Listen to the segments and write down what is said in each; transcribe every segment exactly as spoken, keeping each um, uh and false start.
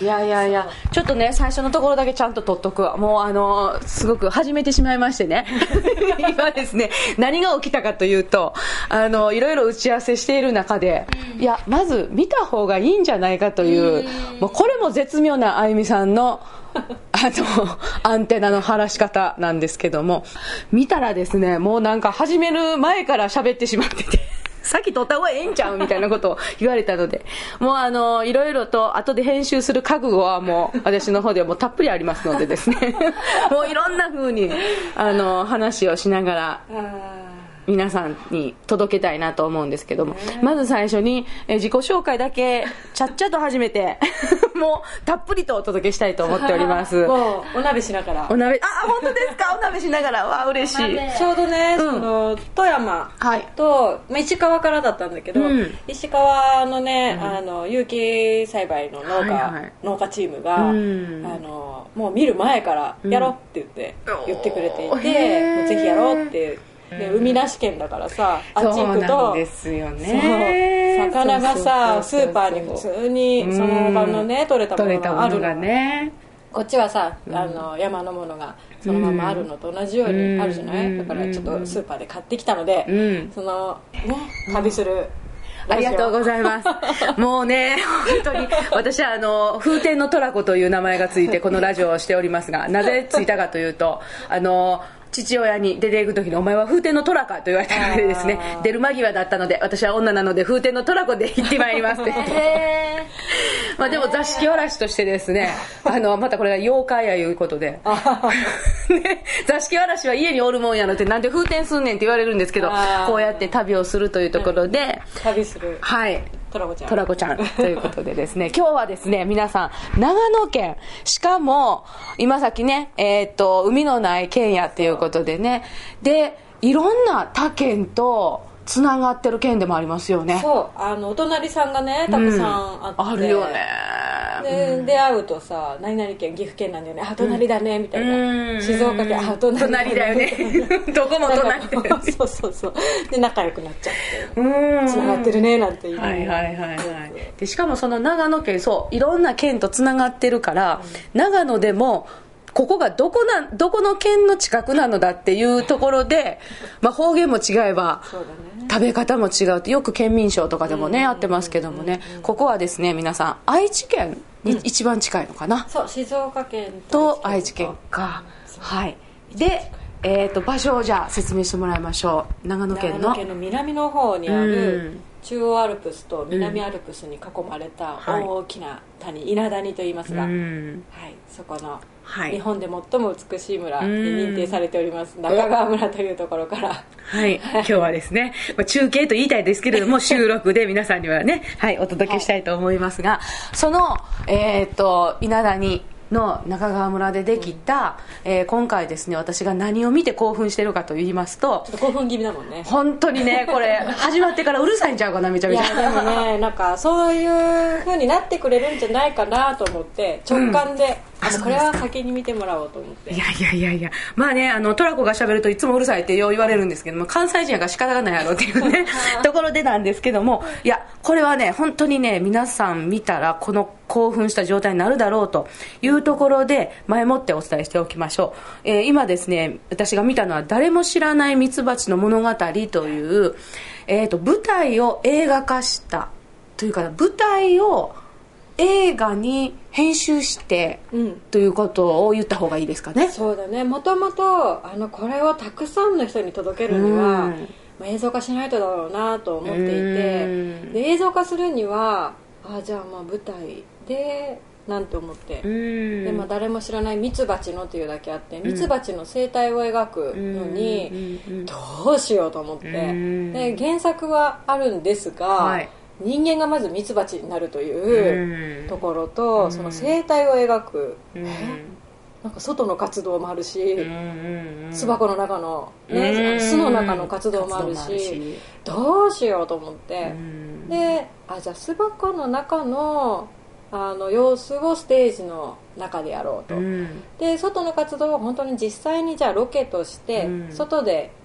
いやいやいや、ちょっとね最初のところだけちゃんと取っとくわ。もうあのすごく始めてしまいましてね今ですね何が起きたかというと、あのいろいろ打ち合わせしている中で、うん、いやまず見た方がいいんじゃないかという、うん、もうこれも絶妙なあゆみさんのあのアンテナの張らし方なんですけども、見たらですねもうなんか始める前から喋ってしまっててさっき撮った方がええんちゃうみたいなことを言われたので、もうあのいろいろと後で編集する覚悟はもう私の方ではもうたっぷりありますのでですねもういろんな風にあの話をしながら皆さんに届けたいなと思うんですけども、まず最初にえ自己紹介だけちゃっちゃと始めてもうたっぷりとお届けしたいと思っておりますもうお鍋しながら、 お鍋、あ、本当ですかお鍋しながら、わ嬉しい。 ちょうどね、うん、その富山と、はい、石川からだったんだけど、うん、石川のね、うん、あの有機栽培の農家、はいはい、農家チームが、うん、あのもう見る前からやろうって言って、うん、言ってくれていて、もうぜひやろうってで海なし県だからさ、あっち行くとそうなんですよね、 そう魚がさスーパーに普通にその場のね取れたものがあるの、 ね、 こっちはさあの山のものがそのままあるのと同じようにあるじゃない、だからちょっとスーパーで買ってきたので、うん、そのね旅する、 ありがとうございますもうね本当に私はあの風天のトラコという名前がついてこのラジオをしておりますが、なぜついたかというと、あの父親に出ていく時にお前は風天のトラかと言われたのでですね、出る間際だったので私は女なので風天のトラコで行ってまいりますってまあでも座敷わらしとしてですね、あのまたこれが妖怪やいうことでね、座敷わらしは家におるもんやのってなんで風天すんねんって言われるんですけど、こうやって旅をするというところで、 うん、旅する、 はいトラコちゃんトラコちゃんということでですね今日はですね皆さん長野県、しかも今さっきねえー、っと海のない県やっていうことでね、でいろんな他県とつながってる県でもありますよね。 そうあのお隣さんがねたくさんあって、うん、あるよねで、うん、出会うとさ何々県岐阜県なんだよね、あ隣だねみたいな、うん、静岡県あ隣だよねどこも隣だよねそうそうそうで仲良くなっちゃってうんつながってるねなんて言う、 はいはいはいはいでしかもその長野県そういろんな県とつながってるから、うん、長野でもここがどこなどこの県の近くなのだっていうところで、まあ、方言も違えばそうだ、ね、食べ方も違うってよく県民賞とかでもね、うん、あってますけどもね、うん、ここはですね皆さん愛知県に一番近いのかな、 うん、そう静岡県と愛知県か、はいで、えー、と場所をじゃあ説明してもらいましょう。長野県の長野県の南の方にある、うん中央アルプスと南アルプスに囲まれた大きな谷、はい、稲谷と言いますが、うんはい、そこの日本で最も美しい村で認定されております中川村というところからはい、今日はですね中継と言いたいですけれども収録で皆さんにはね、はい、お届けしたいと思いますが、はい、その、えー、と稲谷の中川村でできた、うんえー、今回ですね私が何を見て興奮してるかと言いますと、 ちょっと興奮気味だもんね本当にねこれ始まってからうるさいんちゃうかなめちゃめちゃ。 いやでもねなんかそういう風になってくれるんじゃないかなと思って直感で、うんあのこれは先に見てもらおうと思って。 いやいやいやいやまあねあのトラコが喋るといつもうるさいってよう言われるんですけども、関西人やから仕方がないやろっていうねところでなんですけども、いやこれはね本当にね皆さん見たらこの興奮した状態になるだろうというところで前もってお伝えしておきましょう。えー、今ですね私が見たのは誰も知らないミツバチの物語という、えー、と舞台を映画化したというか舞台を映画に編集して、うん、ということを言った方がいいですかね。 そうだねもともとあのこれをたくさんの人に届けるには、うんまあ、映像化しないとだろうなと思っていて、うん、で映像化するにはあじゃあまあ舞台でなんて思って、うん、でまあ、誰も知らないミツバチのというだけあってミツバチの生態を描くのに、うん、どうしようと思って、うん、で原作はあるんですが、はい人間がまずミツバチになるというところと、うん、その生態を描く、うん、なんか外の活動もあるし、うん、巣箱の中の、ね、巣の中の活動もある し, あるしどうしようと思って、うん、であじゃあ巣箱の中のあの様子をステージの中でやろうと、うん、で外の活動を本当に実際にじゃあロケとして外で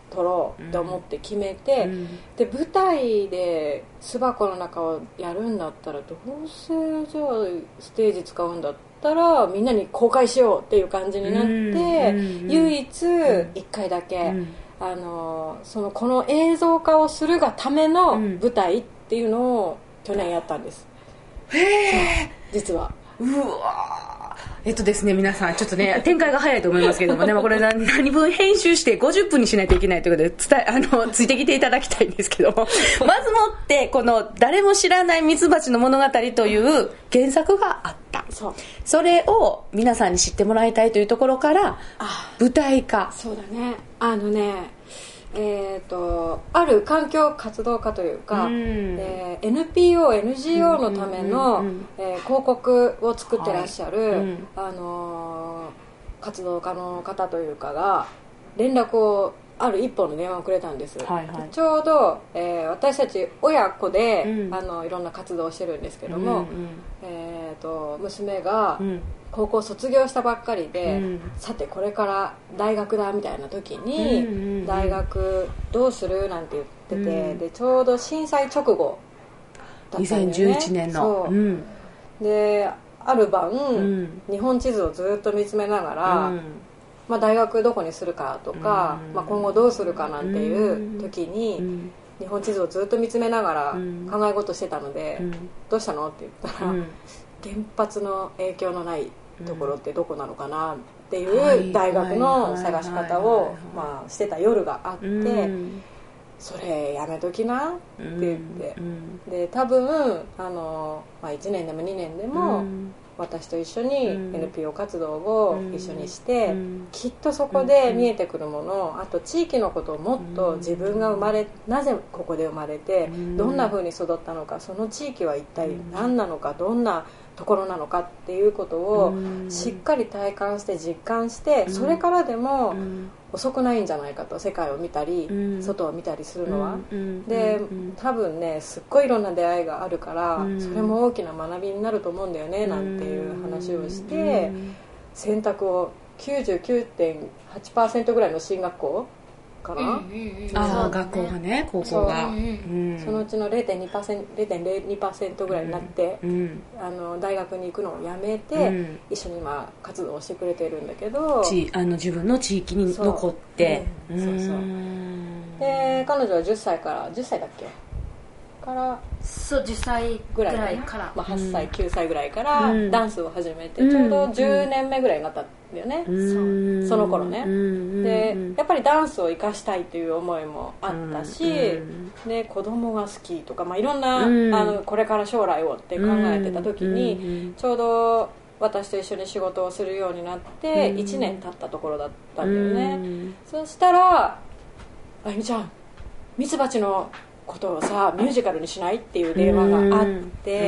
撮ろうって思って決めて、うん、で舞台で巣箱の中をやるんだったらどうせじゃあステージ使うんだったらみんなに公開しようっていう感じになって、うん、唯一いっかいだけ、うん、あのそのこの映像化をするがための舞台っていうのを去年やったんです、 うん、へえ実はうわえっとですね皆さんちょっとね展開が早いと思いますけどもね、まあ、これ何分編集してごじゅっぷんにしないといけないということで伝えあのついてきていただきたいんですけどもまずもってこの誰も知らないミツバチの物語という原作があった。 そうそれを皆さんに知ってもらいたいというところから舞台化。 そうだねあのねえー、とある環境活動家というか、うんえー、エヌピーオー、エヌジーオー のための、うんうんうんえー、広告を作ってらっしゃる、はいうんあのー、活動家の方というかが連絡をある一本の電話をくれたんです、はいはい、ちょうど、えー、私たち親子で、うん、あのいろんな活動をしてるんですけども、うんうんえー、と娘が、うん高校卒業したばっかりで、うん、さてこれから大学だみたいな時に、うんうんうん、大学どうするなんて言ってて、うん、でちょうど震災直後だったんだよねにせんじゅういちねんのそう、うん、である晩、うん、日本地図をずっと見つめながら、うんまあ、大学どこにするかとか、うんまあ、今後どうするかなんていう時に、うん、日本地図をずっと見つめながら考え事してたので、うん、どうしたのって言ったら、うん原発の影響のないところってどこなのかなっていう大学の探し方をまあしてた夜があって、それやめときなって言って、で多分あの、まあ、いちねんでもにねんでも私と一緒に エヌピーオー 活動を一緒にしてきっとそこで見えてくるもの、あと地域のことをもっと自分が生まれなぜここで生まれてどんな風に育ったのか、その地域は一体何なのか、どんなところなのかっていうことをしっかり体感して実感して、それからでも遅くないんじゃないかと、世界を見たり外を見たりするのは。で多分ねすっごいいろんな出会いがあるから、それも大きな学びになると思うんだよねなんていう話をして、選択を きゅうじゅうきゅうてんはちパーセント ぐらいの進学校かな、うんうんうん、 ああ学校がね高校がそ, う、うん、そのうちの ゼロてんにパーセント ゼロてんゼロにパーセント ぐらいになって、うん、あの大学に行くのをやめて、うん、一緒に今活動をしてくれてるんだけど、 ちあの自分の地域に残って、 そう、うん、そうそうで彼女はじゅっさいからじゅっさいだっけからそうじゅっさいぐらいから、 まあ、はっさい、きゅうさいぐらいからダンスを始めて、ちょうどじゅうねんめぐらいになったんだよね、うん、そ, その頃ね、うん、でやっぱりダンスを生かしたいという思いもあったし、うん、で子供が好きとか、まあ、いろんな、うん、あのこれから将来をって考えてた時に、ちょうど私と一緒に仕事をするようになっていちねん経ったところだったんだよね、うん、そしたらあゆみちゃんミツバチのことをさミュージカルにしないっていう電話があって、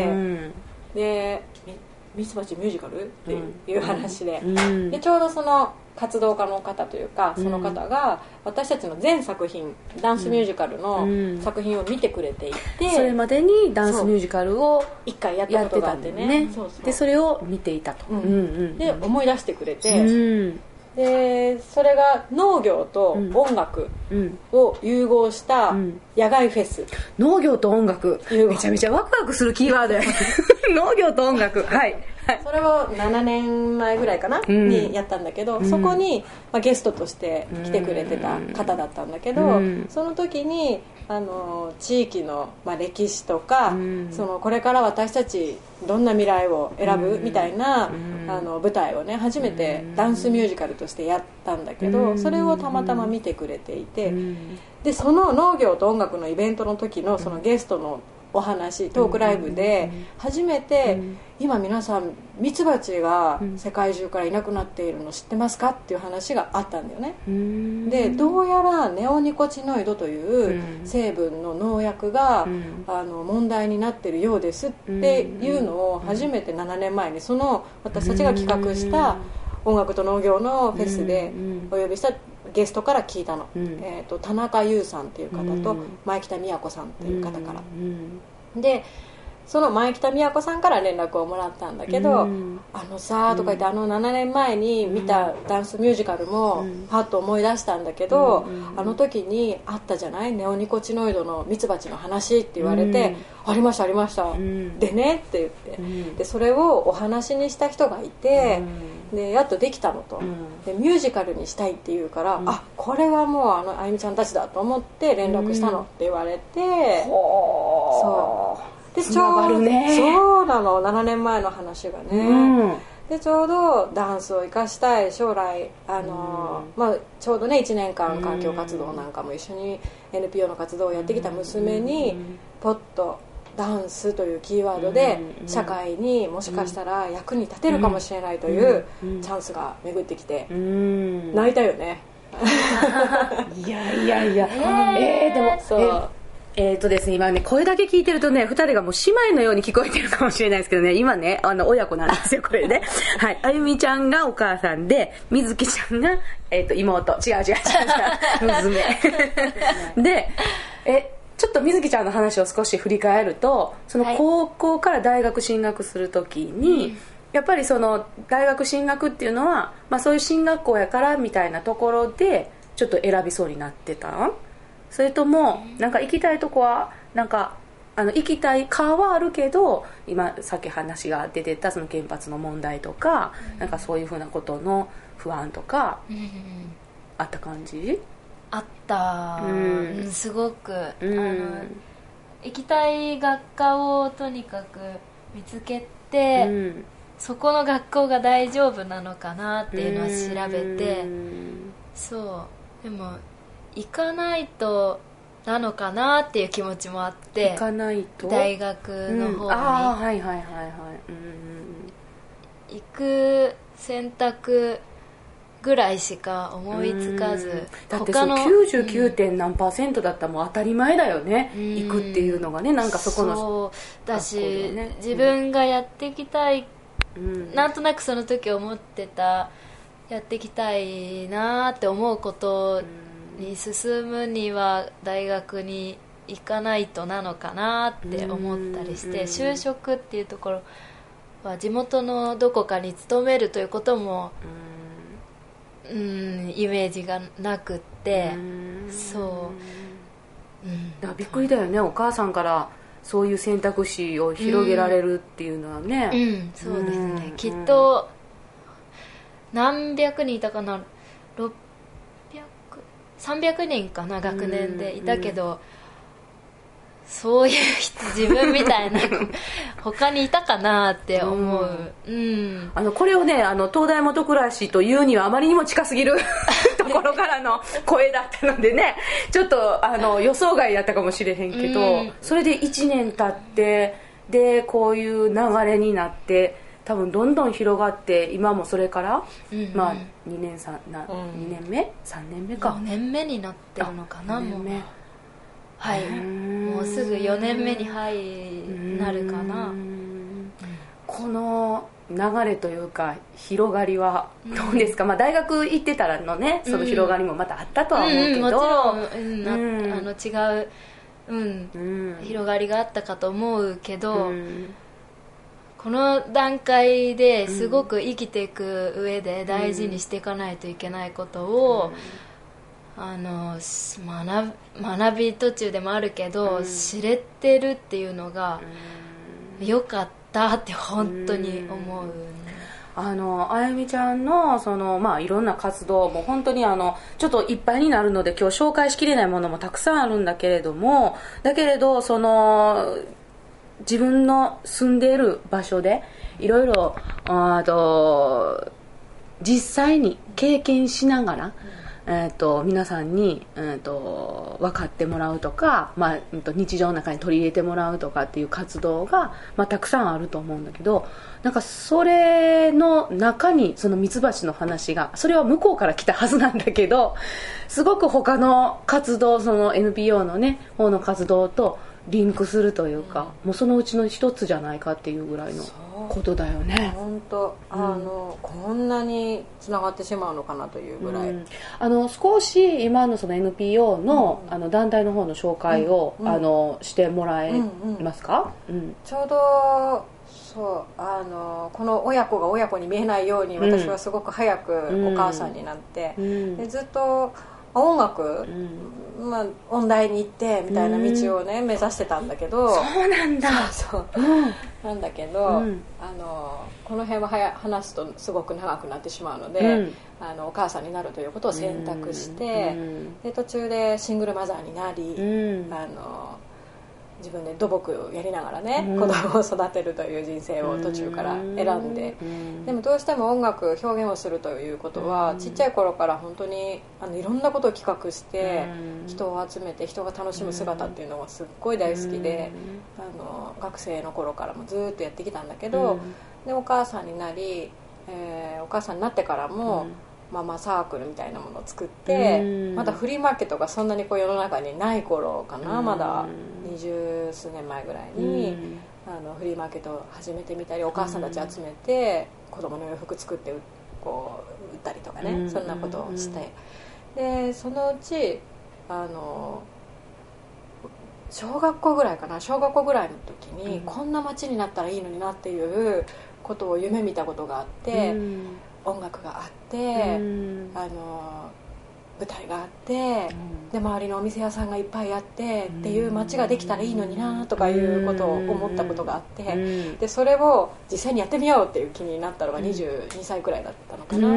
うん、でミツバチミュージカルっていう話で、うん、でちょうどその活動家の方というかその方が私たちの全作品ダンスミュージカルの作品を見てくれていて、 うん、それまでにダンスミュージカルを一回やったことがあってね、 ねそうそうでそれを見ていたと、うんうんうん、 で思い出してくれて、うんでそれが農業と音楽を融合した野外フェス、うんうん、農業と音楽めちゃめちゃワクワクするキーワードや農業と音楽はい、はい、 それをななねんまえぐらいかな、うん、にやったんだけど、うん、そこに、まあ、ゲストとして来てくれてた方だったんだけど、うん、その時にあの地域の、まあ、歴史とか、うん、そのこれから私たちどんな未来を選ぶ、うん、みたいな、うん、あの舞台をね初めてダンスミュージカルとしてやったんだけど、うん、それをたまたま見てくれていて、うん、でその農業と音楽のイベントの時のそのゲストのお話トークライブで初めて、うん、今皆さんミツバチが世界中からいなくなっているの知ってますかっていう話があったんだよね、うん、でどうやらネオニコチノイドという成分の農薬が、うん、あの問題になっているようですっていうのを初めてななねんまえにその私たちが企画した音楽と農業のフェスでお呼びしたゲストから聞いたの、うんえー、と田中優さんっていう方と、うん、前北美也子さんっていう方から、うん、でその前北美子さんから連絡をもらったんだけど、うん、あのさとか言って、うん、あのななねんまえに見たダンスミュージカルもパッと思い出したんだけど、うん、あの時にあったじゃない、ネオニコチノイドのミツバチの話って言われて、うん、ありましたありました、うん、でねって言って、うん、でそれをお話にした人がいて、うん、でやっとできたのと、うん、でミュージカルにしたいって言うから、うん、あこれはもうあのあゆみちゃんたちだと思って連絡したのって言われて、うん、そうでちょうど、ね、そうなのななねんまえの話がね、うん、でちょうどダンスを生かしたい将来あの、うんまあ、ちょうどねいちねんかん環境活動なんかも一緒に エヌピーオー の活動をやってきた娘に、うん、ポッとダンスというキーワードで社会にもしかしたら役に立てるかもしれないというチャンスが巡ってきて、うん、泣いたよねいやいやいや、えー、えー、でもそうえーとですね、今ね声だけ聞いてるとねふたりがもう姉妹のように聞こえてるかもしれないですけどね、今ねあの親子なんですよこれねはい、あゆみちゃんがお母さんでみずきちゃんが、えー、と妹、違う違う違う違う娘でえちょっとみずきちゃんの話を少し振り返ると、その高校から大学進学するときに、はい、やっぱりその大学進学っていうのは、まあ、そういう進学校やからみたいなところでちょっと選びそうになってた？それともなんか行きたいとこはなんかあの行きたいかはあるけど、今さっき話が出てたその原発の問題とか、うん、なんかそういうふうなことの不安とか、うん、あった感じ？ あった、うん、すごく、うん、あの行きたい学科をとにかく見つけて、うん、そこの学校が大丈夫なのかなっていうのを調べて、うん、そうでも行かないとなのかなっていう気持ちもあって、 行かないと大学の方に、うん、 あはいはいはいはい、 うん、行く選択ぐらいしか思いつかず、 だってそうきゅうじゅうきゅうてん何パーセントだったらもう当たり前だよね、行くっていうのがね、なんかそこのそうだし、ね、自分がやっていきたい、うん、なんとなくその時思ってたやっていきたいなって思うことに進むには大学に行かないとなのかなって思ったりして、就職っていうところは地元のどこかに勤めるということもうん、イメージがなくって、うそう、 うん、だからびっくりだよね、お母さんからそういう選択肢を広げられるっていうのはね、 うんうん、そうですね、うん、きっと何百人いたかな、ろっぴゃく、さんびゃくにんかな学年でいたけど、うんうん、そういう人自分みたいな他にいたかなって思う、うんうん、 あのこれをねあの東大元暮らしというにはあまりにも近すぎるところからの声だったのでねちょっとあの予想外だったかもしれへんけど、うん、それでいちねん経ってでこういう流れになって多分どんどん広がって今もそれから、うんうん、まあにねんさんな、うん、にねんめさんねんめかよねんめになってるのかな、もうはい、もうすぐよねんめに入なるかな。 この流れというか広がりはどうですか、まあ、大学行ってたらのねその広がりもまたあったとは思うけど、うんうん、もちろん、 うん、あの違う、うんうん、広がりがあったかと思うけど、うん、この段階ですごく生きていく上で大事にしていかないといけないことを、うんあの 学, 学び途中でもあるけど、うん、知れてるっていうのが良かったって本当に思う、ね、 あのあゆみちゃん の, その、まあ、いろんな活動も本当にあのちょっといっぱいになるので今日紹介しきれないものもたくさんあるんだけれども、だけれどその自分の住んでいる場所でいろいろあと実際に経験しながら、うんえー、と皆さんに、えー、と分かってもらうとか、まあ、日常の中に取り入れてもらうとかっていう活動が、まあ、たくさんあると思うんだけど、なんかそれの中にそのミツバチの話がそれは向こうから来たはずなんだけどすごく他の活動その エヌピーオー のね方の活動とリンクするというか、うん、もうそのうちの一つじゃないかっていうぐらいの、 そうことだよね。 本当、あの、うん、こんなにつながってしまうのかなというぐらい、うん、 あの少し今のその エヌピーオー の、うん、あの団体の方の紹介を、うん、あのしてもらえますか？うんうんうん、 ちょうどそうあのこの親子が親子に見えないように私はすごく早くお母さんになって、うん、でずっと音楽、うんまあ、音大に行ってみたいな道をね、うん、目指してたんだけど、 そうなんだそうそう、うん、なんだけど、うん、あのこの辺ははや話すとすごく長くなってしまうので、うん、あのお母さんになるということを選択して、うん、で途中でシングルマザーになり、うん、あの自分で土木をやりながらね、うん、子供を育てるという人生を途中から選んで、うん、でもどうしても音楽表現をするということは、うん、ちっちゃい頃から本当にあのいろんなことを企画して、うん、人を集めて人が楽しむ姿っていうのがすっごい大好きで、うん、あの学生の頃からもずっとやってきたんだけど、うん、でお母さんになり、えー、お母さんになってからも、うんママサークルみたいなものを作って、まだフリーマーケットがそんなにこう世の中にない頃かな、まだ二十数年前ぐらいにあのフリーマーケットを始めてみたり、お母さんたち集めて子供の洋服作ってこう売ったりとかね、そんなことをして、でそのうちあの小学校ぐらいかな小学校ぐらいの時に、こんな街になったらいいのになっていうことを夢見たことがあって、音楽があって、うん、あの舞台があって、うん、で周りのお店屋さんがいっぱいあって、うん、っていう街ができたらいいのになとかいうことを思ったことがあって、うん、でそれを実際にやってみようっていう気になったのがにじゅうにさいくらいだったのかな、うん、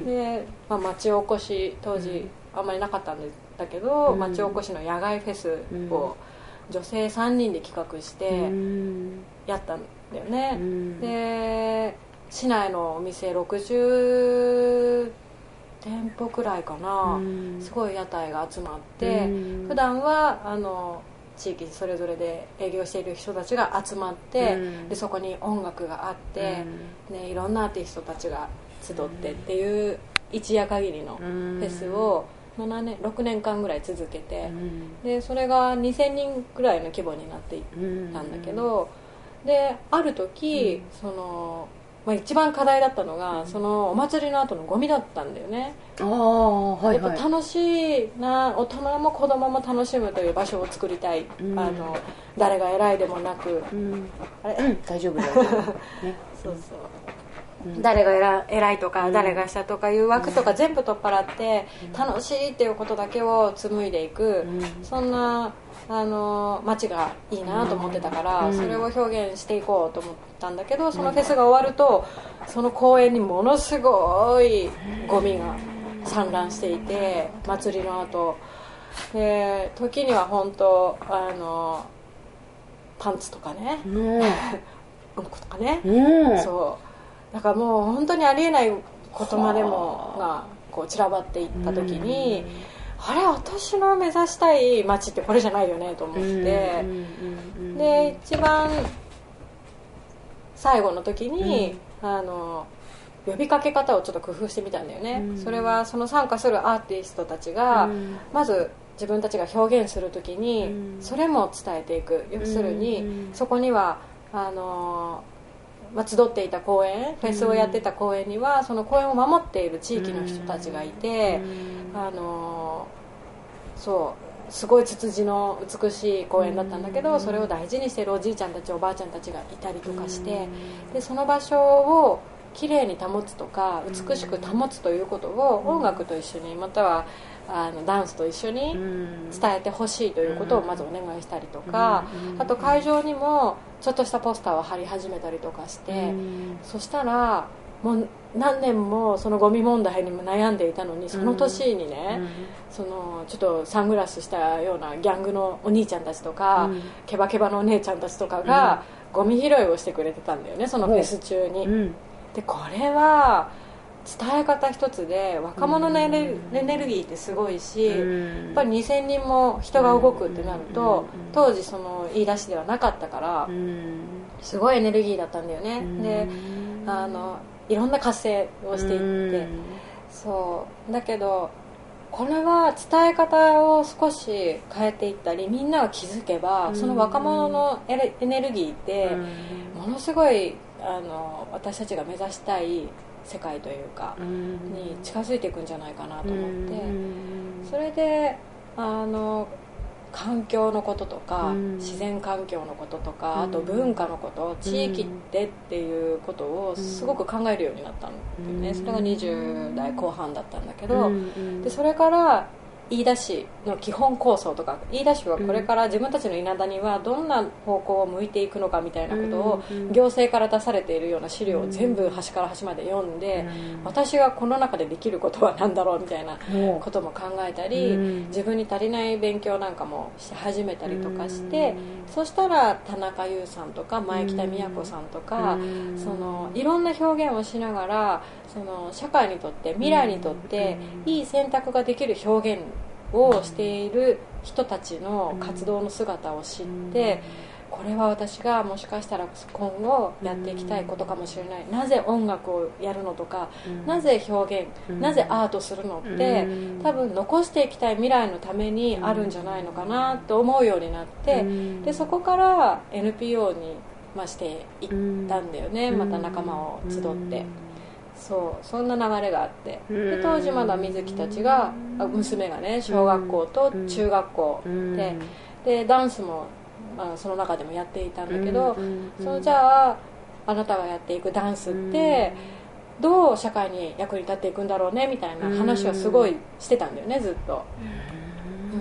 で、まあ、町おこし当時あんまりなかったんだけど、うん、町おこしの野外フェスを女性さんにんで企画してやったんだよね、うん、で市内のお店ろくじゅうてんぽくらいかな、うん、すごい屋台が集まって、うん、普段はあの地域それぞれで営業している人たちが集まって、うん、でそこに音楽があって、うんね、いろんなアーティストたちが集ってっていう一夜限りのフェスをななねんろくねんかんぐらい続けて、うん、でそれがにせんにんくらいの規模になっていったんだけど、である時、うん、そのまあ、一番課題だったのが、うん、そのお祭りの後のゴミだったんだよね。 あ、はいはい、 やっぱ楽しいな、大人も子供も楽しむという場所を作りたい、うん、あの誰が偉いでもなく、うん、 あれ、うん、大丈夫だよ、ね、 そうそう、うん、誰が偉、偉いとか、うん、誰が下とかいう枠とか全部取っ払って、うん、楽しいっていうことだけを紡いでいく、うん、そんなあの街がいいなと思ってたから、うん、それを表現していこうと思ったんだけど、そのフェスが終わるとその公園にものすごいゴミが散乱していて、祭りの後で時には本当あのパンツとかね、うん、うんことかね、うん、そうだからもう本当にありえないことまでもがこう散らばっていった時に、あれ私の目指したい街ってこれじゃないよねと思って、で一番最後の時に、うん、あの呼びかけ方をちょっと工夫してみたんだよね、うん、それはその参加するアーティストたちが、うん、まず自分たちが表現する時に、うん、それも伝えていく、要するに、うん、そこにはあのまあ、集っていた公園、フェスをやってた公園にはその公園を守っている地域の人たちがいて、あのそうすごいツツジの美しい公園だったんだけど、それを大事にしているおじいちゃんたちおばあちゃんたちがいたりとかして、でその場所をきれいに保つとか美しく保つということを音楽と一緒に、またはあのダンスと一緒に伝えてほしいということをまずお願いしたりとか、あと会場にもちょっとしたポスターを貼り始めたりとかして、そしたらもう何年もそのゴミ問題にも悩んでいたのに、その年にね、そのちょっとサングラスしたようなギャングのお兄ちゃんたちとか、ケバケバのお姉ちゃんたちとかがゴミ拾いをしてくれてたんだよね、そのフェス中に。でこれは伝え方一つで若者のエネルギーってすごいし、やっぱりにせんにんも人が動くってなると、当時その言い出しではなかったからすごいエネルギーだったんだよね。であのいろんな活性をしていって、そうだけどこれは伝え方を少し変えていったり、みんなが気づけばその若者のエネルギーってものすごいあの私たちが目指したい世界というかに近づいていくんじゃないかなと思って、それであの環境のこととか自然環境のこととか、あと文化のこと、地域でっていうことをすごく考えるようになったんだよね。それがにじゅう代後半だったんだけど、でそれから飯田市の基本構想とか、飯田市はこれから自分たちの稲田にはどんな方向を向いていくのかみたいなことを行政から出されているような資料を全部端から端まで読んで、私がこの中でできることは何だろうみたいなことも考えたり、自分に足りない勉強なんかもし始めたりとかして、そしたら田中優さんとか前北美也子さんとか、そのいろんな表現をしながら、その社会にとって未来にとっていい選択ができる表現をしている人たちの活動の姿を知って、これは私がもしかしたら今後やっていきたいことかもしれない、なぜ音楽をやるのとか、なぜ表現、なぜアートするのって多分残していきたい未来のためにあるんじゃないのかなと思うようになって、でそこから エヌピーオー に、まあ、していったんだよね。また仲間を集って、そうそんな流れがあって、で当時まだ水木たちが、娘がね小学校と中学校で、でダンスも、まあ、その中でもやっていたんだけど、そのじゃああなたがやっていくダンスってどう社会に役に立っていくんだろうねみたいな話はすごいしてたんだよね、ずっと、うん、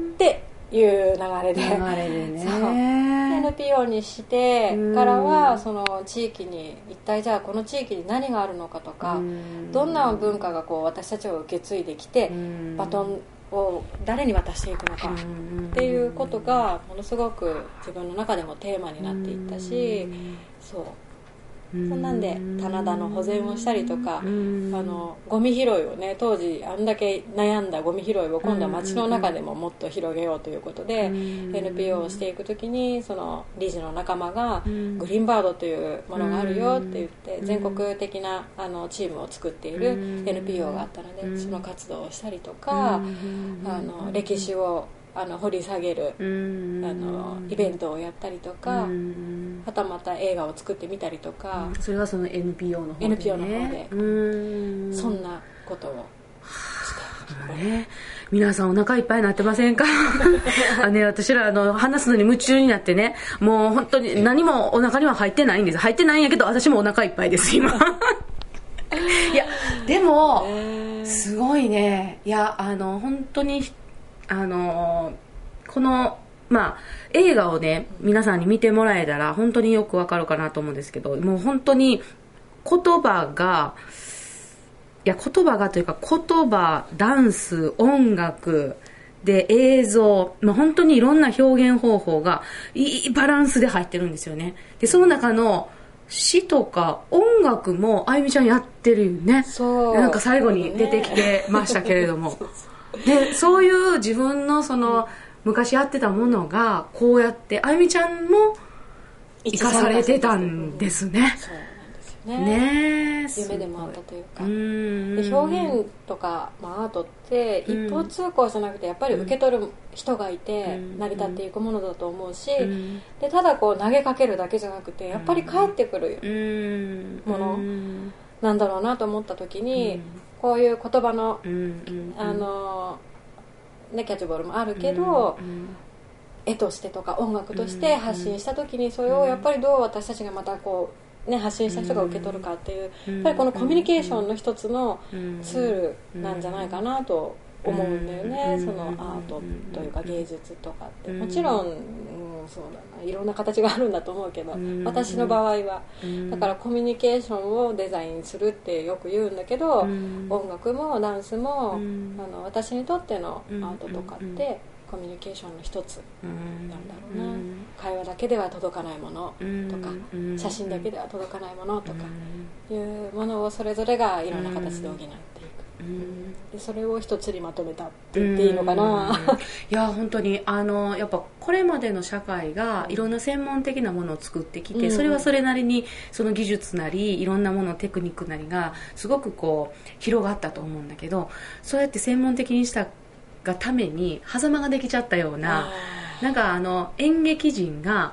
っていう流れで、 流れでね、 そう エヌピーオー にしてからはその地域に一体じゃあこの地域に何があるのかとか、どんな文化がこう私たちを受け継いできてバトンを誰に渡していくのかっていうことがものすごく自分の中でもテーマになっていったし、そうそんなんで棚田の保全をしたりとか、あのゴミ拾いをね、当時あんだけ悩んだゴミ拾いを今度は街の中でももっと広げようということで エヌピーオー をしていくときに、その理事の仲間がグリーンバードというものがあるよって言って全国的なあのチームを作っている エヌピーオー があったので、その活動をしたりとか、あの歴史をあの掘り下げるあのイベントをやったりとか、はたまた映画を作ってみたりとか、 それはその エヌピーオー の方で、ね、 エヌピーオー の方でうんそんなことをして、 ね、皆さんお腹いっぱいになってませんかあ、ね、私らあの話すのに夢中になってね、もう本当に何もお腹には入ってないんです。入ってないんやけど私もお腹いっぱいです今いやでも、えー、すごいね。いやあの本当にあのこのまあ映画をね皆さんに見てもらえたら本当によくわかるかなと思うんですけど、もう本当に言葉がいや言葉がというか言葉、ダンス、音楽で映像、まあ、本当にいろんな表現方法がいいバランスで入ってるんですよね。でその中の詩とか音楽もあゆみちゃんやってるよね。 そうなんか最後に出てきてましたけれどもでそういう自分のその昔やってたものがこうやってあゆみちゃんも生かされてたんですね。 そうなんですよね。 ね、 夢でもあったというか、 うんで表現とか、まあ、アートって一方通行じゃなくてやっぱり受け取る人がいて成り立っていくものだと思うし、でただこう投げかけるだけじゃなくてやっぱり返ってくるものなんだろうなと思った時に、こういう言葉の、あのね、キャッチボールもあるけど、絵としてとか音楽として発信した時にそれをやっぱりどう私たちがまたこう、ね、発信した人が受け取るかっていう、やっぱりこのコミュニケーションの一つのツールなんじゃないかなと思うんだよね。そのアートというか芸術とかってもちろん、うん、そうだないろんな形があるんだと思うけど、私の場合はだからコミュニケーションをデザインするってよく言うんだけど、音楽もダンスもあの私にとってのアートとかってコミュニケーションの一つなんだろうな。会話だけでは届かないものとか写真だけでは届かないものとかいうものをそれぞれがいろんな形で補っていく、でそれを一つにまとめたって言っていいのかな。 いや本当にあのやっぱこれまでの社会がいろんな専門的なものを作ってきて、それはそれなりにその技術なりいろんなものテクニックなりがすごくこう広がったと思うんだけど、そうやって専門的にしたがために狭間ができちゃったような、なんかあの演劇人が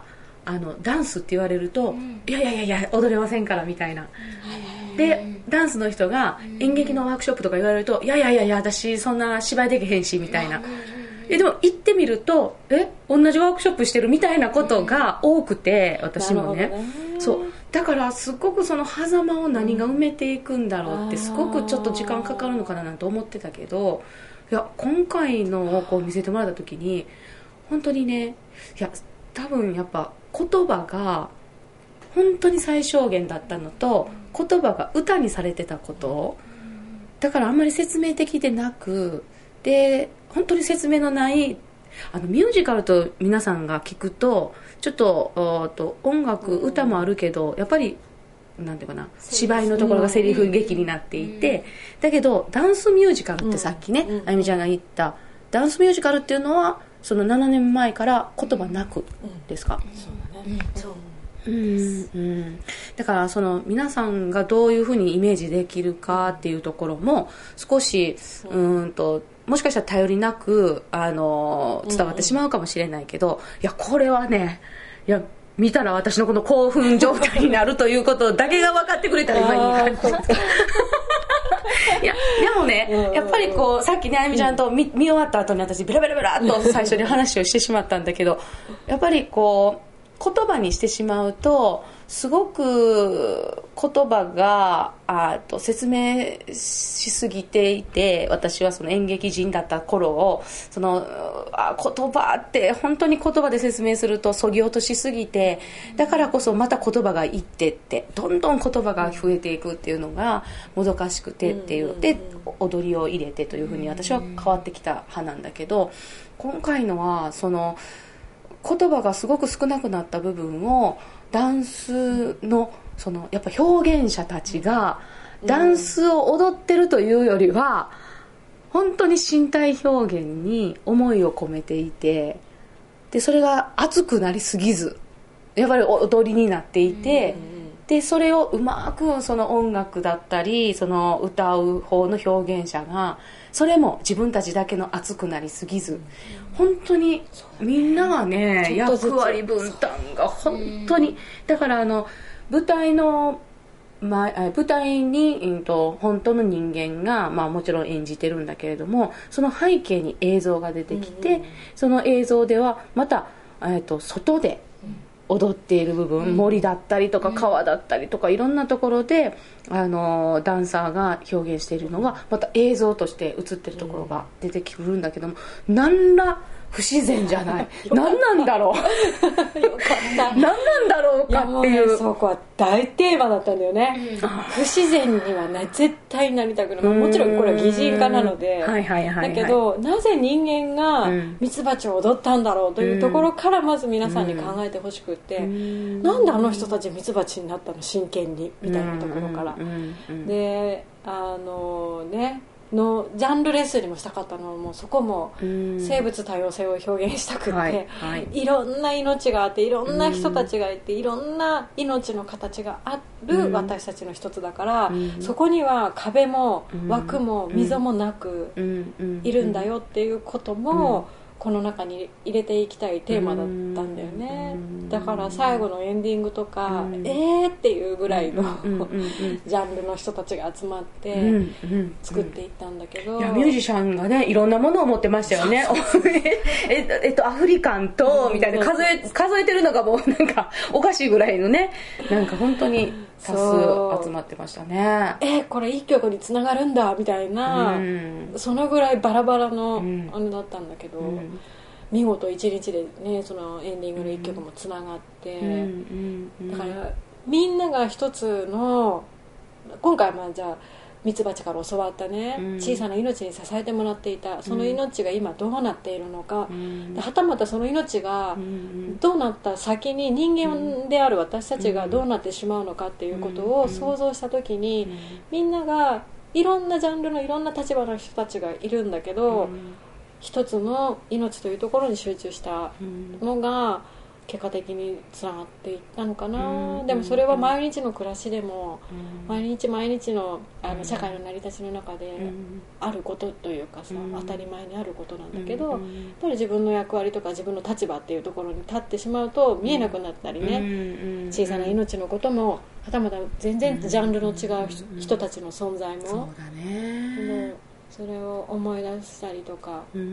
あのダンスって言われると、うん、いやいやいやいや踊れませんからみたいな、うん、でダンスの人が演劇のワークショップとか言われると、うん、いやいやいやいや私そんな芝居できへんしみたいな、うん、えでも行ってみるとえ同じワークショップしてるみたいなことが多くて、私もね、ねそうだからすごくその狭間を何が埋めていくんだろうってすごくちょっと時間かかるのかななんて思ってたけど、いや今回のをこう見せてもらった時に本当にね、いや多分やっぱ言葉が本当に最小限だったのと、言葉が歌にされてたことだからあんまり説明的でなく、で本当に説明のないあのミュージカルと皆さんが聞くとちょっとと音楽歌もあるけどやっぱりなんていうかな、芝居のところがセリフ劇になっていて、だけどダンスミュージカルってさっきね、あゆみちゃんが言ったダンスミュージカルっていうのはそのななねんまえから言葉なくですか、うんうんうん、だからその皆さんがどういうふうにイメージできるかっていうところも少しうんともしかしたら頼りなくあの伝わってしまうかもしれないけど、うんうん、いやこれはね、いや見たら私のこの興奮状態になるということだけが分かってくれたら今いい感じいやでもね、やっぱりこうさっきねあゆみちゃんと 見, 見終わった後に私ベラベラベラっと最初に話をしてしまったんだけどやっぱりこう言葉にしてしまうとすごく言葉があと説明しすぎていて、私はその演劇人だった頃をそのあ言葉って本当に言葉で説明するとそぎ落としすぎて、だからこそまた言葉がいってってどんどん言葉が増えていくっていうのがもどかしくてっていうで踊りを入れてというふうに私は変わってきた派なんだけど、今回のはその言葉がすごく少なくなった部分をダンスのそのやっぱ表現者たちがダンスを踊ってるというよりは本当に身体表現に思いを込めていて、でそれが熱くなりすぎずやっぱり踊りになっていて、でそれをうまくその音楽だったりその歌う方の表現者がそれも自分たちだけの熱くなりすぎず、本当にみんながね役割分担が本当にだからあの舞台の舞台に、うん、と本当の人間が、まあ、もちろん演じてるんだけれどもその背景に映像が出てきて、その映像ではまた、えー、と外で踊っている部分、森だったりとか川だったりとかいろんなところであのダンサーが表現しているのがまた映像として映ってるところが出てくるんだけども、何ら不自然じゃない何なんだろうよかった何なんだろうかっていう、いやもうね、そこは大テーマだったんだよね、うん、不自然にはな絶対なりたくない、まあ、もちろんこれは擬人化なので、はいはいはいはい、だけどなぜ人間がミツバチを踊ったんだろうというところからまず皆さんに考えてほしくって、うん、なんであの人たちミツバチになったの真剣にみたいなところから、うんうんうん、であのねのジャンルレスにもしたかったのはもうそこも生物多様性を表現したくって、はいはい、いろんな命があっていろんな人たちがいていろんな命の形がある私たちの一つだから、そこには壁も枠も溝もなくいるんだよっていうこともこの中に入れていきたいテーマだったんだよね。だから最後のエンディングとか、うん、えーっていうぐらいの、うんうんうん、ジャンルの人たちが集まって作っていったんだけど、うんうん、いやミュージシャンがねいろんなものを持ってましたよねえ, えっとアフリカンとみたいな数え数えてるのがもうなんかおかしいぐらいのね、なんか本当に多数集まってましたね。えー、これ一曲につながるんだみたいな、うん、そのぐらいバラバラのあれだったんだけど、うん、見事一日でねそのエンディングの一曲もつながって、うんうんうん、だからみんなが一つの今回はじゃあミツバチから教わったね、うん、小さな命に支えてもらっていたその命が今どうなっているのか、うん、ではたまたその命がどうなった先に人間である私たちがどうなってしまうのかっていうことを想像した時に、みんながいろんなジャンルのいろんな立場の人たちがいるんだけど、うん、一つの命というところに集中したのが結果的につながっていったのかな、でもそれは毎日の暮らしでも、毎日毎日の、あの社会の成り立ちの中であることというかさ、当たり前にあることなんだけど、やっぱり自分の役割とか自分の立場っていうところに立ってしまうと見えなくなったりね、小さな命のこともはたまた全然ジャンルの違う人たちの存在も、 そうだね、 それを思い出したりとか、うん、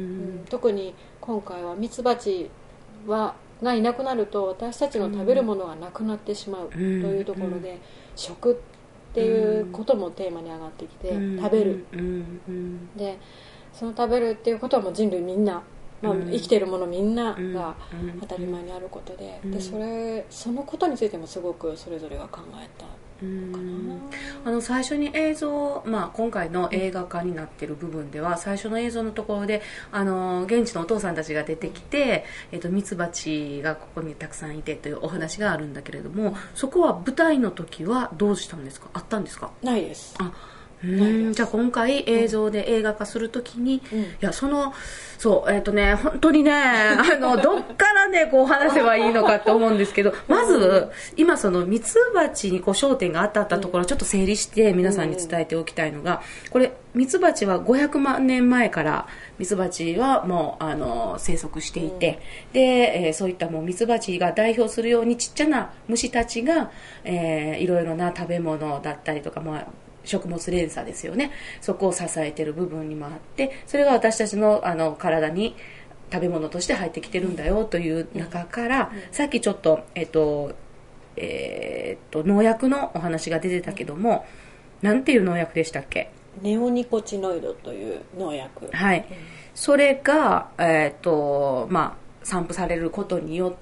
特に今回はミツバチはがいなくなると私たちの食べるものがなくなってしまうというところで、食っていうこともテーマに上がってきて、食べる、でその食べるっていうことはもう人類みんな、まあ、生きているものみんなが当たり前にあることで、でそれそのことについてもすごくそれぞれが考えたかな。 あの最初に映像、まあ、今回の映画化になっている部分では最初の映像のところであの現地のお父さんたちが出てきて、えっと、ミツバチがここにたくさんいてというお話があるんだけれども、そこは舞台の時はどうしたんですか？あったんですか？ ないです。 あうんじゃあ今回映像で映画化するときに、うん、いやそのそうえっ、ー、とね本当にねあのどっからねこう話せばいいのかと思うんですけど、まず今そのミツバチにこう焦点が当たったところをちょっと整理して皆さんに伝えておきたいのが、これミツバチはごひゃくまんねんまえからミツバチはもうあの生息していて、で、えー、そういったもうミツバチが代表するようにちっちゃな虫たちが、えー、いろいろな食べ物だったりとか、まあ食物連鎖ですよね、そこを支えている部分にもあって、それが私たち の, あの体に食べ物として入ってきてるんだよという中から、さっきちょっと、えっとえー、っと農薬のお話が出てたけども、なんていう農薬でしたっけ？ ネオニコチノイドという農薬、 はい、それが、えーっとまあ、散布されることによって、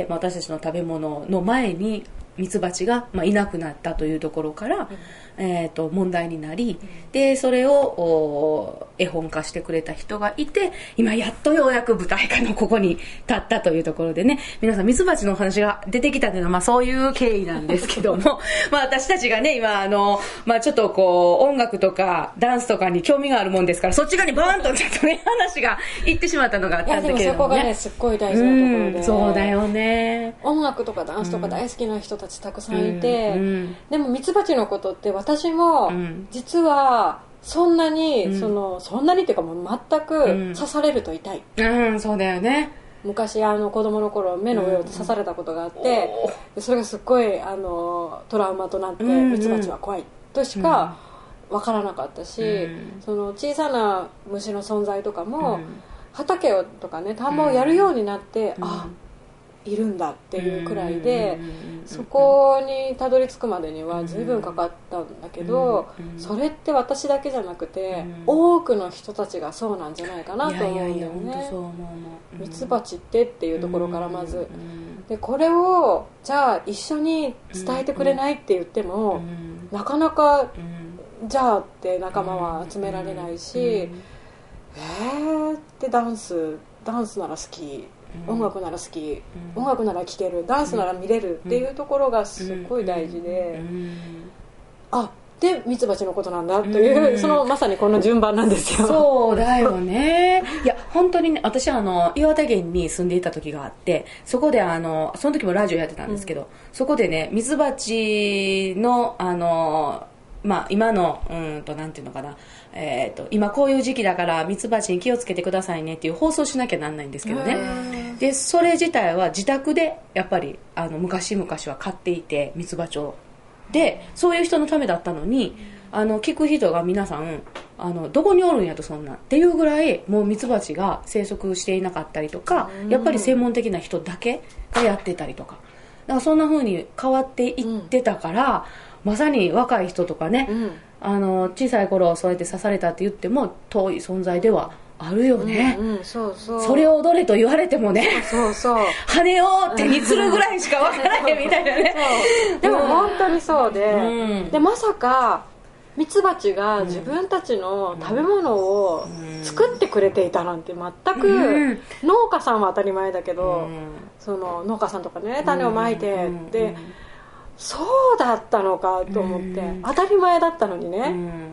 まあ、私たちの食べ物の前にミツバチが、まあ、いなくなったというところから、うんえー、と問題になり、でそれを絵本化してくれた人がいて、今やっとようやく舞台化のここに立ったというところでね、皆さんミツバチのお話が出てきたというのは、まあ、そういう経緯なんですけどもまあ私たちがね今あの、まあ、ちょっとこう音楽とかダンスとかに興味があるもんですから、そっち側にバーンとちょっとね話がいってしまったのがあったんだけれども、ね、 いやでもそこがねすっごい大事なところで、 うんそうだよね、 音楽とかダンスとか大好きな人たちたくさんいて、うんうん、でもミツバチのことって私も実はそんなに、うん、そのそんなにっていうかもう全く刺されると痛い、 うん、うん、そうだよね。 昔あの子供の頃目の上を刺されたことがあって、うん、それがすっごいあのトラウマとなって、ミツバチは怖いとしか分からなかったし、うん、その小さな虫の存在とかも、うん、畑をとかね田んぼをやるようになって、うん、あいるんだっていうくらいで、そこにたどり着くまでには随分かかったんだけど、それって私だけじゃなくて多くの人たちがそうなんじゃないかなと思うんだよね。ミツバチってっていうところからまずで、これをじゃあ一緒に伝えてくれないって言ってもなかなかじゃあって仲間は集められないし、えーってダンスダンスなら好き、音楽なら好き、うん、音楽なら聴ける、ダンスなら見れるっていうところがすごい大事で、うんうん、あでミツバチのことなんだという、うん、そのまさにこの順番なんですよ。 そうだよねいや本当にね、私はあの岩手県に住んでいた時があって、そこであのその時もラジオやってたんですけど、うん、そこでねミツバチのあのまあ、今のうんとなんていうのかな、えー、と今こういう時期だからミツバチに気をつけてくださいねっていう放送しなきゃなんないんですけどね。でそれ自体は自宅でやっぱりあの昔々は飼っていてミツバチをでそういう人のためだったのに、あの聞く人が皆さんあのどこにおるんやとそんなっていうぐらいもうミツバチが生息していなかったりとか、やっぱり専門的な人だけがやってたりとか、だからそんな風に変わっていってたから、うん、まさに若い人とかね、うん、あの小さい頃そうやって刺されたって言っても遠い存在ではあるよね、うんうん、そうそう、それを踊れと言われてもね、そうそうそう羽を手にするぐらいしか分からへんみたいなねでも本当にそうで、うん、でまさかミツバチが自分たちの食べ物を作ってくれていたなんて全く、うん、農家さんは当たり前だけど、うん、その農家さんとかね種をまいて、うん、でそうだったのかと思って、うん、当たり前だったのにね、うん、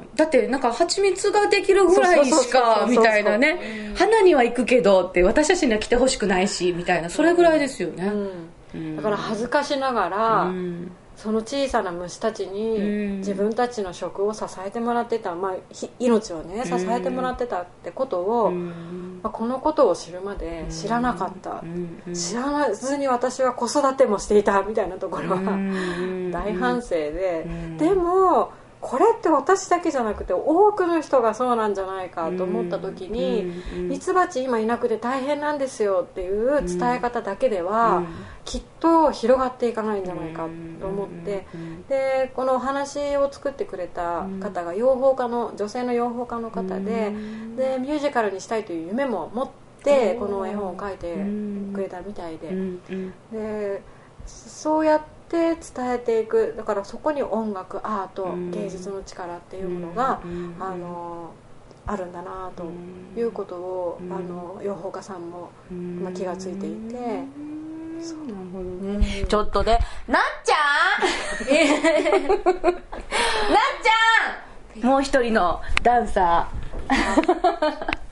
だってなんか蜂蜜ができるぐらいしかみたいなね、花には行くけどって私たちには来てほしくないしみたいな、それぐらいですよね、うんだから恥ずかしながら、 うん、その小さな虫たちに自分たちの食を支えてもらってた、まあ、命をね支えてもらってたってことを、うんまあ、このことを知るまで知らなかった、うん、知らずに私は子育てもしていたみたいなところは、うん、大反省で、うん、でもこれって私だけじゃなくて多くの人がそうなんじゃないかと思った時に、ミツバチ今いなくて大変なんですよっていう伝え方だけではきっと広がっていかないんじゃないかと思って、でこのお話を作ってくれた方が養蜂家の女性の養蜂家の方で、でミュージカルにしたいという夢も持ってこの絵本を描いてくれたみたいで、でそうやってで伝えていく、だからそこに音楽、アート、芸術の力っていうものが、あのあるんだなということを、あの養蜂家さんも、まあ、気がついていて、そうなるほどね。 ちょっとでなっちゃんなっちゃんもう一人のダンサー